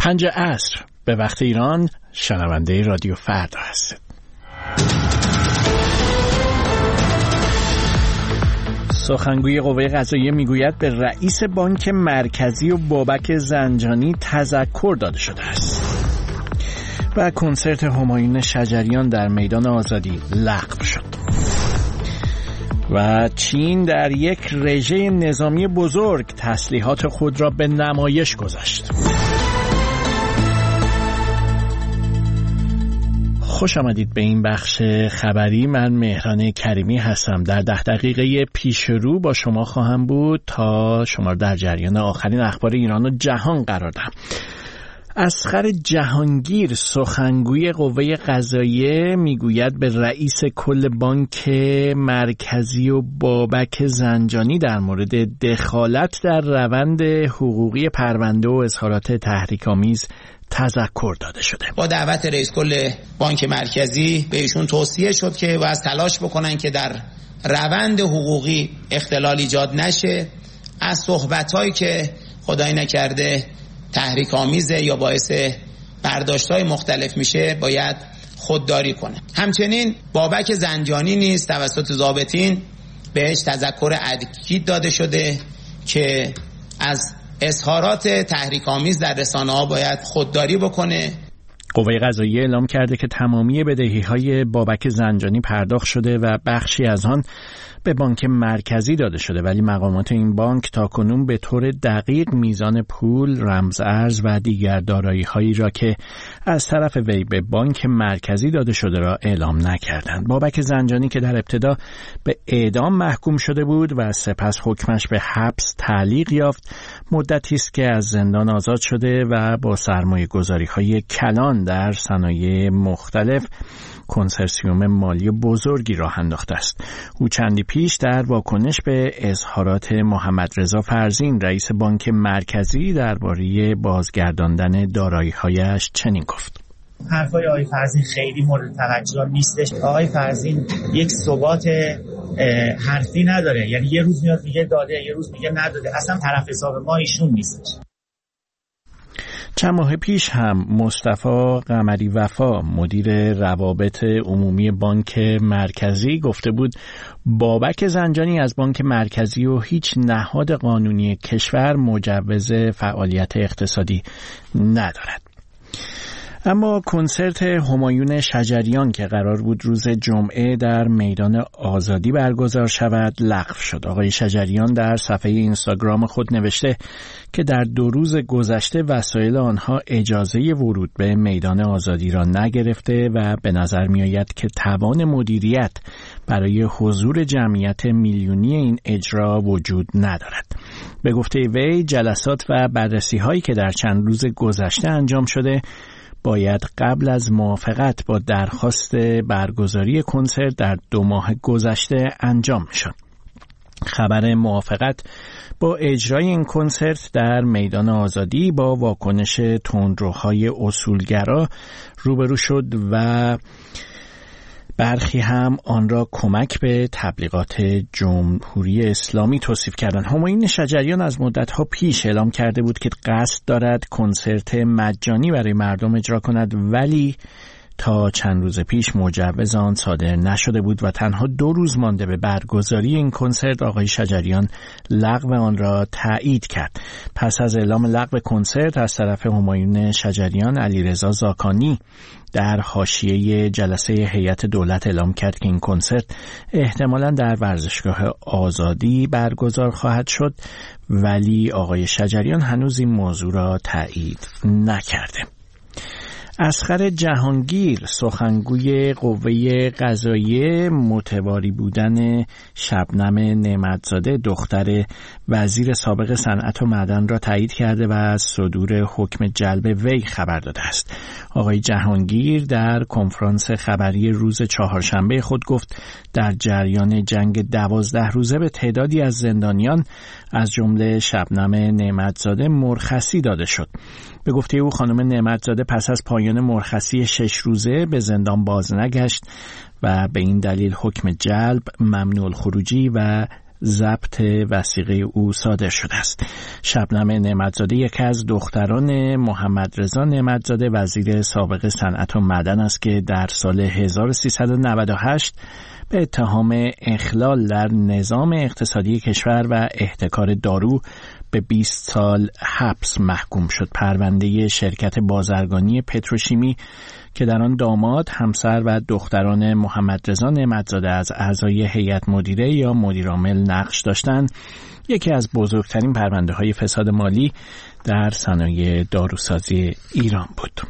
5 عصر به وقت ایران شنونده رادیو فردا هستید. سخنگوی قوه قضاییه میگوید به رئیس بانک مرکزی و بابک زنجانی تذکر داده شده است. و کنسرت همایون شجریان در میدان آزادی لغو شد. و چین در یک رژه نظامی بزرگ تسلیحات خود را به نمایش گذاشت. خوش آمدید به این بخش خبری. من مهران کریمی هستم. در 10 دقیقه پیش رو با شما خواهم بود تا شما در جریان آخرین اخبار ایران و جهان قرار دهم. اصغر جهانگیر سخنگوی قوه قضاییه میگوید به رئیس کل بانک مرکزی و بابک زنجانی در مورد دخالت در روند حقوقی پرونده و اظهارات تحریک‌آمیز تذکر داده شده. با دعوت رئیس کل بانک مرکزی به ایشون توصیه شد که باید تلاش بکنن که در روند حقوقی اختلال ایجاد نشه، از صحبت‌هایی که خدای نکرده تحریک آمیزه یا باعث برداشت‌های مختلف میشه باید خودداری کنه. همچنین بابک زنجانی نیز توسط ضابطین بهش تذکر اکید داده شده که از اظهارات تحریک آمیز در رسانه‌ها باید خودداری بکنه. قوه قضاییه اعلام کرده که تمامی بدهی‌های بابک زنجانی پرداخت شده و بخشی از آن به بانک مرکزی داده شده، ولی مقامات این بانک تاکنون به طور دقیق میزان پول، رمز ارز و دیگر دارایی‌هایی را که از طرف وی به بانک مرکزی داده شده را اعلام نکردند. بابک زنجانی که در ابتدا به اعدام محکوم شده بود و سپس حکمش به حبس تعلیق یافت، مدتی است که از زندان آزاد شده و با سرمایه‌گذاری‌های کلان در صنایع مختلف کنسرسیوم مالی بزرگی راه انداخته است. او چندی پیش در واکنش به اظهارات محمد رضا فرزین رئیس بانک مرکزی درباره بازگرداندن دارایی‌هایش چنین گفت: حرفای آقای فرزین خیلی مورد توجه نیستش. آقای فرزین یک ثبات حرفی نداره، یعنی یه روز میاد میگه داده، یه روز میگه نداده. اصلا طرف حساب ما ایشون نیستش. چند ماه پیش هم مصطفی قمری وفا مدیر روابط عمومی بانک مرکزی گفته بود بابک زنجانی از بانک مرکزی و هیچ نهاد قانونی کشور مجوز فعالیت اقتصادی ندارد. اما کنسرت همایون شجریان که قرار بود روز جمعه در میدان آزادی برگزار شود لغو شد. آقای شجریان در صفحه اینستاگرام خود نوشته که در 2 روز گذشته وسایل آنها اجازه ورود به میدان آزادی را نگرفته و به نظر می آید که توان مدیریت برای حضور جمعیت میلیونی این اجرا وجود ندارد. به گفته وی جلسات و بررسی هایی که در چند روز گذشته انجام شده باید قبل از موافقت با درخواست برگزاری کنسرت در 2 ماه گذشته انجام می‌شد. خبر موافقت با اجرای این کنسرت در میدان آزادی با واکنش تندروهای اصولگرا روبرو شد و برخی هم آن را کمک به تبلیغات جمهوری اسلامی توصیف کردند. همایون شجریان از مدت‌ها پیش اعلام کرده بود که قصد دارد کنسرت مجانی برای مردم اجرا کند، ولی تا چند روز پیش مجوز آن صادر نشده بود و تنها 2 روز مانده به برگزاری این کنسرت آقای شجریان لغو آن را تایید کرد. پس از اعلام لغو کنسرت از طرف همایون شجریان، علیرضا زاکانی در حاشیه جلسه هیئت دولت اعلام کرد که این کنسرت احتمالاً در ورزشگاه آزادی برگزار خواهد شد، ولی آقای شجریان هنوز این موضوع را تایید نکرده. اصغر جهانگیر سخنگوی قوه قضاییه متواری بودن شبنم نعمتزاده دختر وزیر سابق صنعت و معدن را تایید کرده و از صدور حکم جلب وی خبر داده است. آقای جهانگیر در کنفرانس خبری روز چهارشنبه خود گفت در جریان جنگ 12 روزه به تعدادی از زندانیان از جمله شبنم نعمتزاده مرخصی داده شد. به گفته او خانم نعمتزاده پس از پایان مرخصی 6 روزه به زندان باز نگشت و به این دلیل حکم جلب، ممنوع الخروجی و ضبط وثیقه او صادر شده است. شبنم نعمتزاده یکی از دختران محمد رضا نعمتزاده وزیر سابق صنعت و معدن است که در سال 1398 به اتهام اخلال در نظام اقتصادی کشور و احتکار دارو به 20 سال حبس محکوم شد. پرونده شرکت بازرگانی پتروشیمی که در آن داماد، همسر و دختران محمد رضا نعمتزاده از اعضای هیئت مدیره یا مدیرعامل نقش داشتند، یکی از بزرگترین پرونده‌های فساد مالی در صنایع داروسازی ایران بود.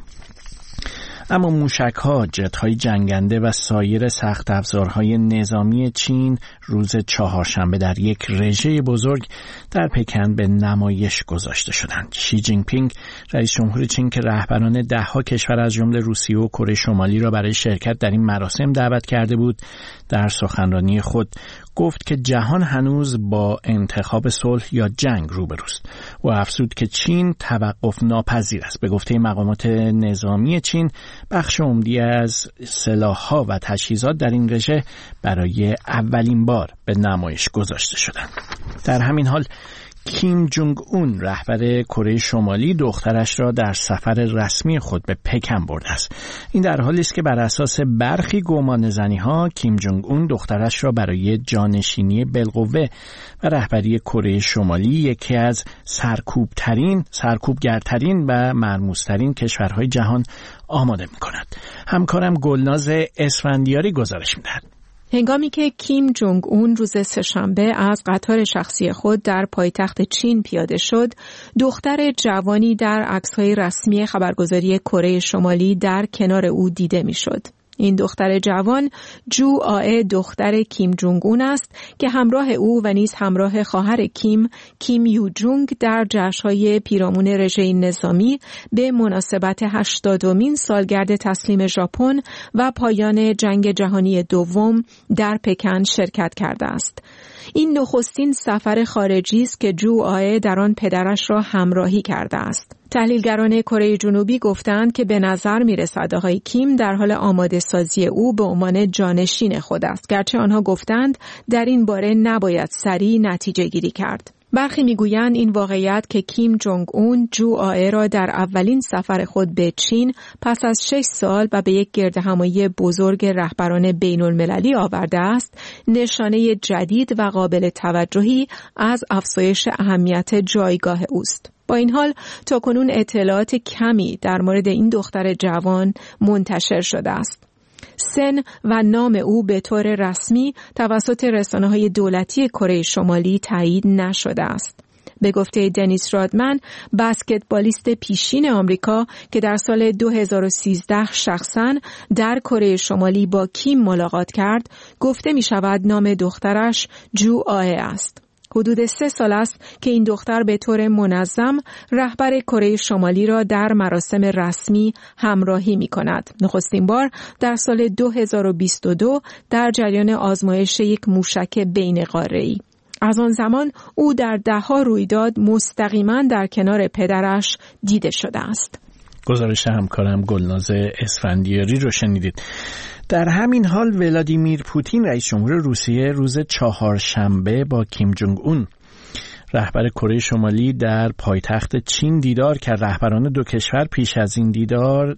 اما موشک‌ها، جت‌های جنگنده و سایر سخت افزارهای نظامی چین روز چهارشنبه در یک رژه بزرگ در پکن به نمایش گذاشته شدند. شی جین پینگ، رئیس جمهور چین که رهبران ده‌ها کشور از جمله روسیه و کره شمالی را برای شرکت در این مراسم دعوت کرده بود، در سخنرانی خود گفت که جهان هنوز با انتخاب صلح یا جنگ روبروست و افزود که چین توقف ناپذیر است. به گفته مقامات نظامی چین، بخش عمدی از سلاح‌ها و تجهیزات در این رژه برای اولین بار به نمایش گذاشته شدند. در همین حال کیم جونگ اون، رهبر کره شمالی، دخترش را در سفر رسمی خود به پکن برده است. این در حالی است که بر اساس برخی گمانه‌زنی‌ها کیم جونگ اون دخترش را برای جانشینی بالقوه و رهبری کره شمالی، یکی از سرکوبگرترین و مرموزترین کشورهای جهان، آماده می‌کند. همکارم گلناز اسفندیاری گزارش می‌دهد. هنگامی که کیم جونگ اون روز سه‌شنبه از قطار شخصی خود در پایتخت چین پیاده شد، دختر جوانی در عکس‌های رسمی خبرگزاری کره شمالی در کنار او دیده می‌شد. این دختر جوان جو آئه، دختر کیم جونگ اون است که همراه او و نیز همراه خواهر کیم یو جونگ در جشن‌های پیرامون رژه نظامی به مناسبت 80مین سالگرد تسلیم ژاپن و پایان جنگ جهانی دوم در پکن شرکت کرده است. این نخستین سفر خارجی است که جو آئه در آن پدرش را همراهی کرده است. تحلیلگران کره جنوبی گفتند که به نظر می‌رسد آقای کیم در حال آماده سازی او به عنوان جانشین خود است، گرچه آنها گفتند در این باره نباید سریع نتیجه گیری کرد. برخی میگویند این واقعیت که کیم جونگ اون جو آئه را در اولین سفر خود به چین پس از 6 سال و به یک گردهمایی بزرگ رهبران بین المللی آورده است، نشانه جدید و قابل توجهی از افزایش اهمیت جایگاه اوست. با این حال تاکنون اطلاعات کمی در مورد این دختر جوان منتشر شده است. سن و نام او به طور رسمی توسط رسانه‌های دولتی کره شمالی تایید نشده است. به گفته دنیس رادمن، بسکتبالیست پیشین آمریکا که در سال 2013 شخصاً در کره شمالی با کیم ملاقات کرد، گفته می شود نام دخترش جو آئه است. حدود 3 سال است که این دختر به طور منظم رهبر کره شمالی را در مراسم رسمی همراهی می کند. نخستین بار در سال 2022 در جریان آزمایش یک موشک بین قاره‌ای. از آن زمان او در 10 رویداد مستقیما در کنار پدرش دیده شده است. گزارش همکارم گلناز اسفندیاری رو شنیدید. در همین حال ولادیمیر پوتین، رئیس جمهور روسیه، روز چهارشنبه با کیم جونگ اون، رهبر کره شمالی، در پایتخت چین دیدار کرد. رهبران دو کشور پیش از این دیدار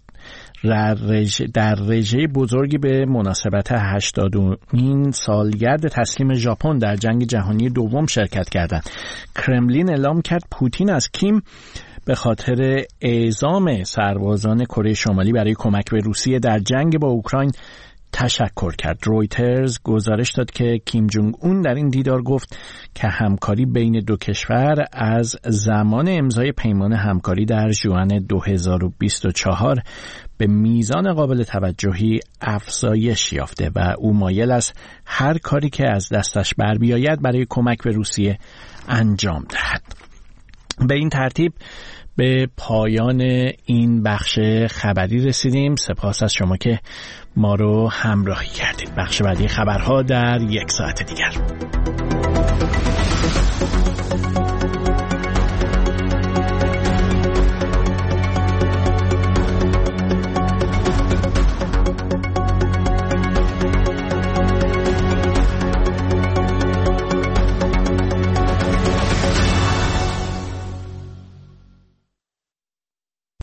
در رژه بزرگی به مناسبت 80مین سالگرد تسلیم ژاپن در جنگ جهانی دوم شرکت کردند. کرملین اعلام کرد پوتین از کیم به خاطر اعزام سربازان کره شمالی برای کمک به روسیه در جنگ با اوکراین تشکر کرد. رویترز گزارش داد که کیم جونگ اون در این دیدار گفت که همکاری بین دو کشور از زمان امضای پیمان همکاری در ژوئن 2024 به میزان قابل توجهی افزایش یافته و او مایل است هر کاری که از دستش بر بیاید برای کمک به روسیه انجام دهد. به این ترتیب به پایان این بخش خبری رسیدیم. سپاس از شما که ما رو همراهی کردید. بخش بعدی خبرها در 1 ساعت دیگر.